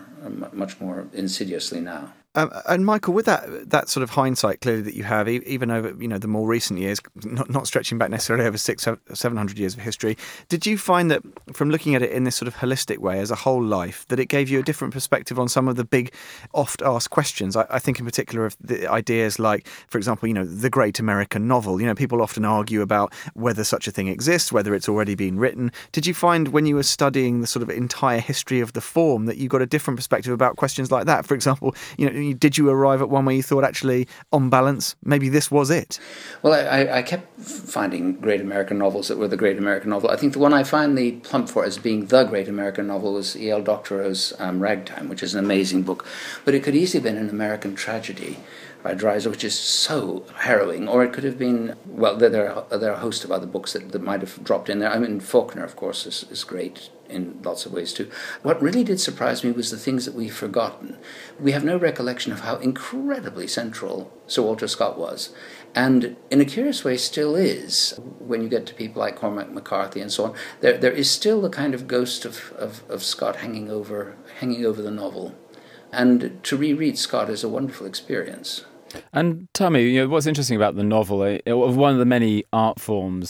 Speaker 22: insidiously now.
Speaker 1: And Michael, with that sort of hindsight clearly that you have, even over the more recent years, not stretching back necessarily over 600-700 years of history, did you find that from looking at it in this sort of holistic way as a whole life, that it gave you a different perspective on some of the big, oft-asked questions? I think in particular of the ideas like, for example, the great American novel. People often argue about whether such a thing exists, whether it's already been written. Did you find when you were studying the sort of entire history of the form that you got a different perspective about questions like that? For example, did you arrive at one where you thought, actually, on balance, maybe this was it?
Speaker 22: Well, I kept finding great American novels that were the great American novel. I think the one I finally plumped for as being the great American novel was E.L. Doctorow's Ragtime, which is an amazing book. But it could easily have been an American tragedy by Dreiser, which is so harrowing. Or it could have been, well, there are a host of other books that might have dropped in there. I mean, Faulkner, of course, is great in lots of ways too. What really did surprise me was the things that we've forgotten. We have no recollection of how incredibly central Sir Walter Scott was, and in a curious way still is. When you get to people like Cormac McCarthy and so on, there is still the kind of ghost of Scott hanging over the novel. And to reread Scott is a wonderful experience.
Speaker 2: And tell me, what's interesting about the novel, one of the many art forms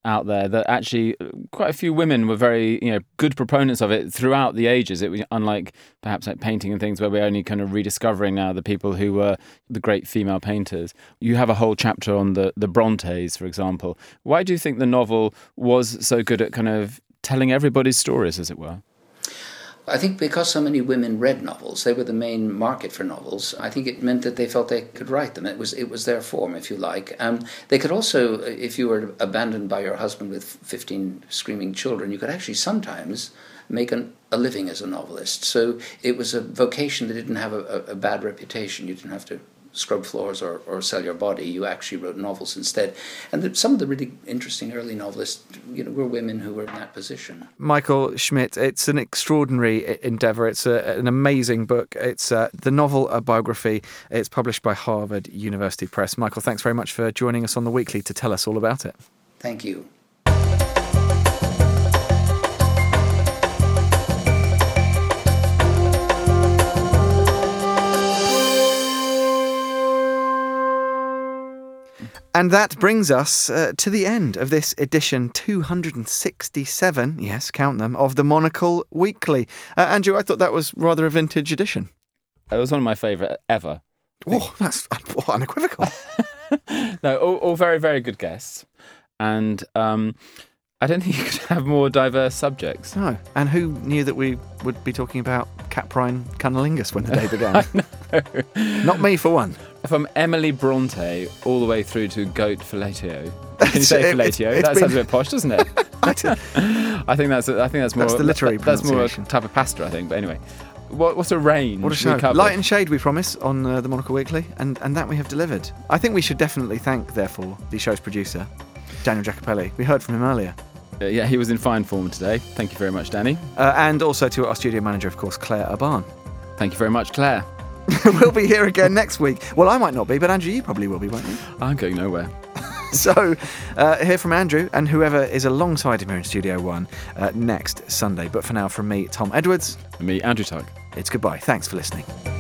Speaker 2: out there that actually quite a few women were very, good proponents of it throughout the ages. It was unlike perhaps like painting and things where we're only kind of rediscovering now the people who were the great female painters. You have a whole chapter on the Brontes, for example. Why do you think the novel was so good at kind of telling everybody's stories, as it were?
Speaker 22: I think because so many women read novels, they were the main market for novels. I think it meant that they felt they could write them. It was their form, if you like. They could also, if you were abandoned by your husband with 15 screaming children, you could actually sometimes make a living as a novelist. So it was a vocation that didn't have a bad reputation. You didn't have to scrub floors or sell your body. You actually wrote novels instead. And some of the really interesting early novelists, were women who were in that position.
Speaker 1: Michael Schmidt, it's an extraordinary endeavour. It's an amazing book. It's the novel, a biography. It's published by Harvard University Press. Michael, thanks very much for joining us on The Weekly to tell us all about it.
Speaker 22: Thank you.
Speaker 1: And that brings us to the end of this edition 267, yes, count them, of the Monocle Weekly. Andrew, I thought that was rather a vintage edition.
Speaker 2: It was one of my favourite ever.
Speaker 1: Oh, that's unequivocal.
Speaker 2: No, all very, very good guests. And I don't think you could have more diverse subjects.
Speaker 1: No, and who knew that we would be talking about Caprine cunnilingus when the day began? Not me, for one.
Speaker 2: From Emily Bronte all the way through to Goat Fellatio. Can you say Fellatio? That sounds a bit posh, doesn't it? I think that's more.
Speaker 1: That's the literary
Speaker 2: That's more a
Speaker 1: pronunciation.
Speaker 2: type of pasta, I think. But anyway, what a range.
Speaker 1: What a show.
Speaker 2: we covered.
Speaker 1: Light and shade, we promise, on the Monocle Weekly, and that we have delivered. I think we should definitely thank, therefore, the show's producer, Daniel Jacopelli. We heard from him earlier.
Speaker 2: Yeah, he was in fine form today. Thank you very much, Danny.
Speaker 1: And also to our studio manager, of course, Claire Urban.
Speaker 2: Thank you very much, Claire.
Speaker 1: We'll be here again next week. Well, I might not be, but Andrew, you probably will be, won't you?
Speaker 2: I'm going nowhere.
Speaker 1: So, hear from Andrew and whoever is alongside him here in Studio One next Sunday. But for now, from me, Tom Edwards.
Speaker 2: And me, Andrew Tugg.
Speaker 1: It's goodbye. Thanks for listening.